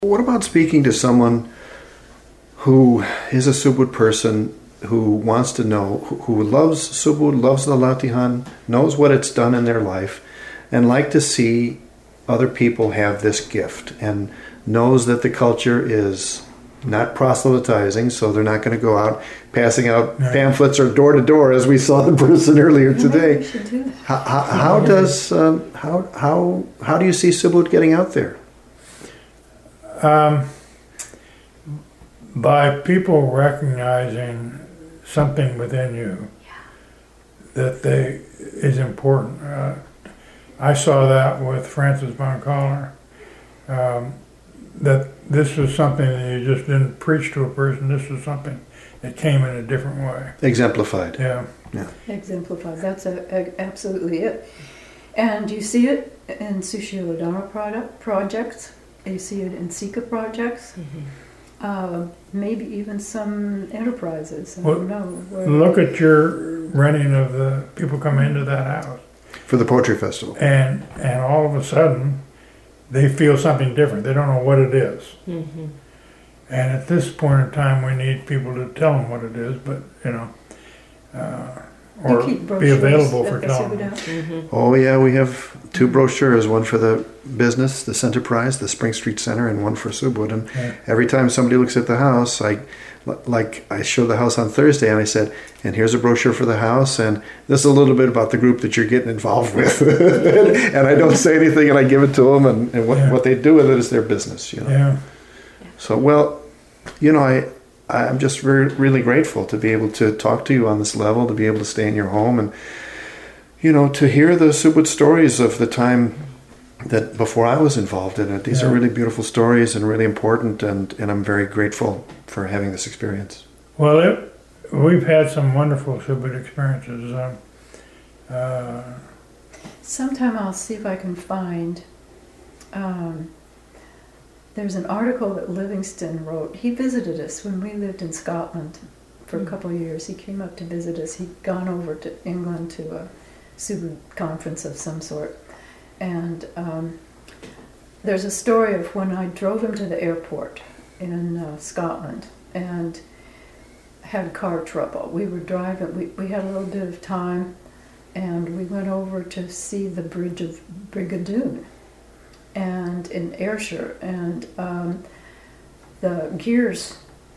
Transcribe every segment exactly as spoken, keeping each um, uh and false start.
What about speaking to someone who is a Subud person, who wants to know, who loves Subud, loves the Latihan, knows what it's done in their life, and like to see other people have this gift, and knows that the culture is not proselytizing, so they're not going to go out passing out right. pamphlets or door to door, as we saw the person earlier today. We should do that. How, how, how does um, how how how do you see Subud getting out there? Um, by people recognizing something within you yeah. that they is important. Uh, I saw that with Francis von Kohler. Um, that this was something that you just didn't preach to a person. This was something that came in a different way. Exemplified. Yeah. Yeah. Exemplified. That's a, a, absolutely it. And you see it in Sushila Dharma product, projects. You see it in Sika projects. Mm-hmm. Uh, maybe even some enterprises. I Well, don't know. Where Look at your renting of the people come into that house. For the Poetry Festival. And, and all of a sudden, they feel something different. They don't know what it is. Mm-hmm. And at this point in time, we need people to tell them what it is, but, you know, uh, or keep be brochures available for at the telling them. Subud. Mm-hmm. Oh yeah, we have two brochures, one for the business, the Centerprise, the Spring Street Center, and one for Subud. And Yeah. every time somebody looks at the house, I, like I showed the house on Thursday, and I said, and here's a brochure for the house, and this is a little bit about the group that you're getting involved with. And I don't say anything, and I give it to them, and, and what, Yeah. what they do with it is their business, you know. Yeah. So, well, you know, I, I'm just very, really grateful to be able to talk to you on this level, to be able to stay in your home, and, you know, to hear the Subud stories of the time that before I was involved in it. These Yeah. are really beautiful stories and really important, and, and I'm very grateful for having this experience. Well, it, we've had some wonderful Subud experiences. Um, uh, Sometime I'll see if I can find. Um, there's an article that Livingston wrote. He visited us when we lived in Scotland for a couple of years. He came up to visit us. He'd gone over to England to a Subud conference of some sort. And um, there's a story of when I drove him to the airport in uh, Scotland and had car trouble. We were driving, we, we had a little bit of time, and we went over to see the bridge of Brigadoon and in Ayrshire, and um, the gears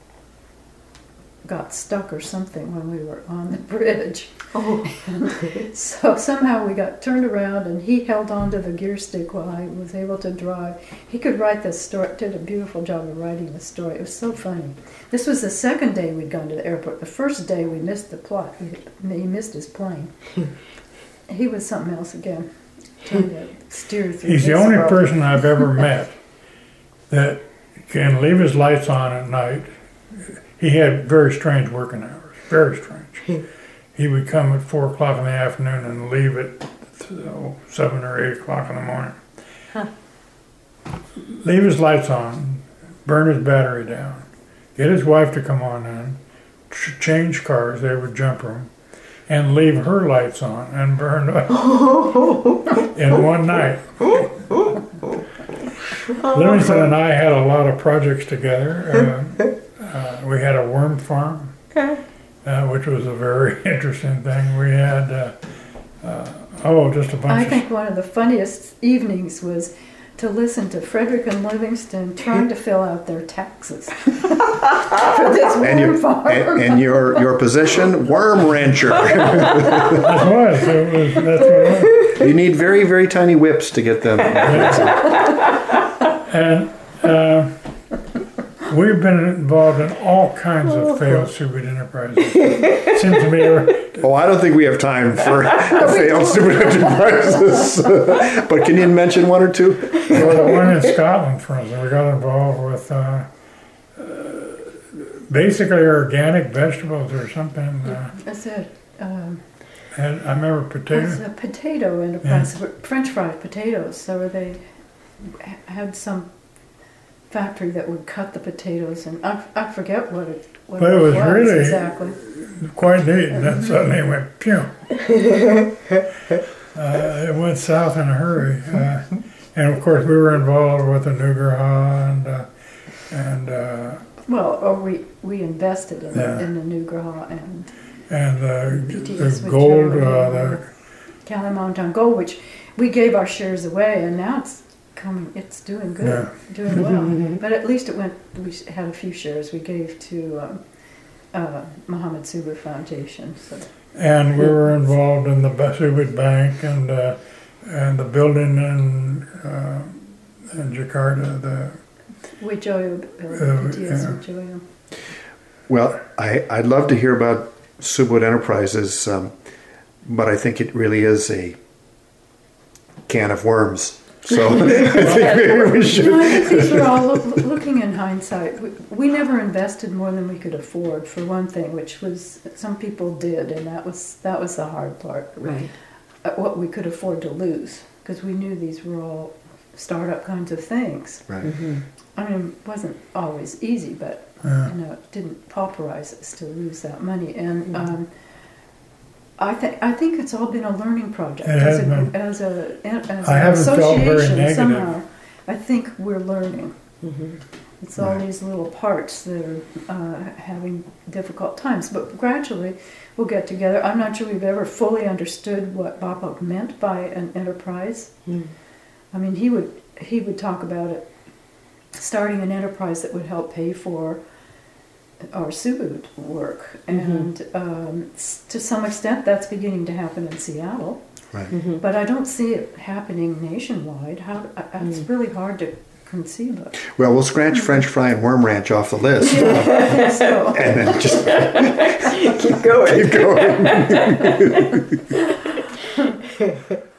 got stuck or something when we were on the bridge. Oh. And so somehow we got turned around, and he held on to the gear stick while I was able to drive. He could write this story, did a beautiful job of writing the story. It was so funny. This was the second day we'd gone to the airport. The first day we missed the plot. He, he missed his plane. He was something else again, trying to steer through. he's the this only problem. person I've ever met that can leave his lights on at night. He had very strange working hours, very strange. He would come at four o'clock in the afternoon and leave at oh, seven or eight o'clock in the morning. Huh. Leave his lights on, burn his battery down, get his wife to come on in, ch- change cars, they would jump room, and leave her lights on and burn up in one night. Livingston and I had a lot of projects together. Uh, uh, we had a worm farm, uh, which was a very interesting thing. We had, uh, uh, oh, just a bunch I of... think one of the funniest evenings was to listen to Frederick and Livingston trying to fill out their taxes for this And, worm you, farm. and, and your your position, worm rancher. That was, it was, that's what it was. You need very, very tiny whips to get them. And uh, we've been involved in all kinds of failed Subud enterprises. It seems to me, Oh, I don't think we have time for failed super enterprises. But can you mention one or two? well, the one in Scotland, for instance, we got involved with uh, uh, basically organic vegetables or something. Uh, That's it. Um, and I remember It's potatoes. a potato enterprise, French fried potatoes. So they ha- had some factory that would cut the potatoes, and I, I forget what it, what But it was really- exactly. Quite neat, and then suddenly it went pew. Uh, it went south in a hurry. Uh, and of course, we were involved with the Nugarha and uh, we, we invested in, Yeah. in the new Gras and And uh, P T S the with gold, Joe uh, and, the, Kalimantan Gold, which we gave our shares away, and now it's coming, it's doing good, Yeah. doing well. But at least it went, we had a few shares we gave to um, uh, Mohammed Subud Foundation. So. and we were involved in the Subud Bank and uh, and the building in uh, in Jakarta. The Wijoyo, Uh, P T S yeah. Wijoyo. Well, I, I'd love to hear about Subud Enterprises, um, but I think it really is a can of worms. So I think maybe we should. No, I think these were all look, looking in hindsight. We, we never invested more than we could afford, for one thing, which was some people did, and that was that was the hard part. Right. Uh, what we could afford to lose, because we knew these were all startup kinds of things. Right. Mm-hmm. I mean, it wasn't always easy, but uh, you know, it didn't pauperize us to lose that money. And um, I think I think it's all been a learning project It has as a been. as a as I an haven't felt very association. negative. Somehow, I think we're learning. Mm-hmm. It's all Right. these little parts that are uh, having difficult times, but gradually we'll get together. I'm not sure we've ever fully understood what Bapak meant by an enterprise. Mm. I mean, he would he would talk about it, starting an enterprise that would help pay for our Subud work, Mhm. and um, s- to some extent that's beginning to happen in Seattle. Right. Mm-hmm. But I don't see it happening nationwide. How uh, it's Mm. really hard to conceive of. Well, we'll scratch French Fry and Worm Ranch off the list, I think so. and then just Keep going. keep going.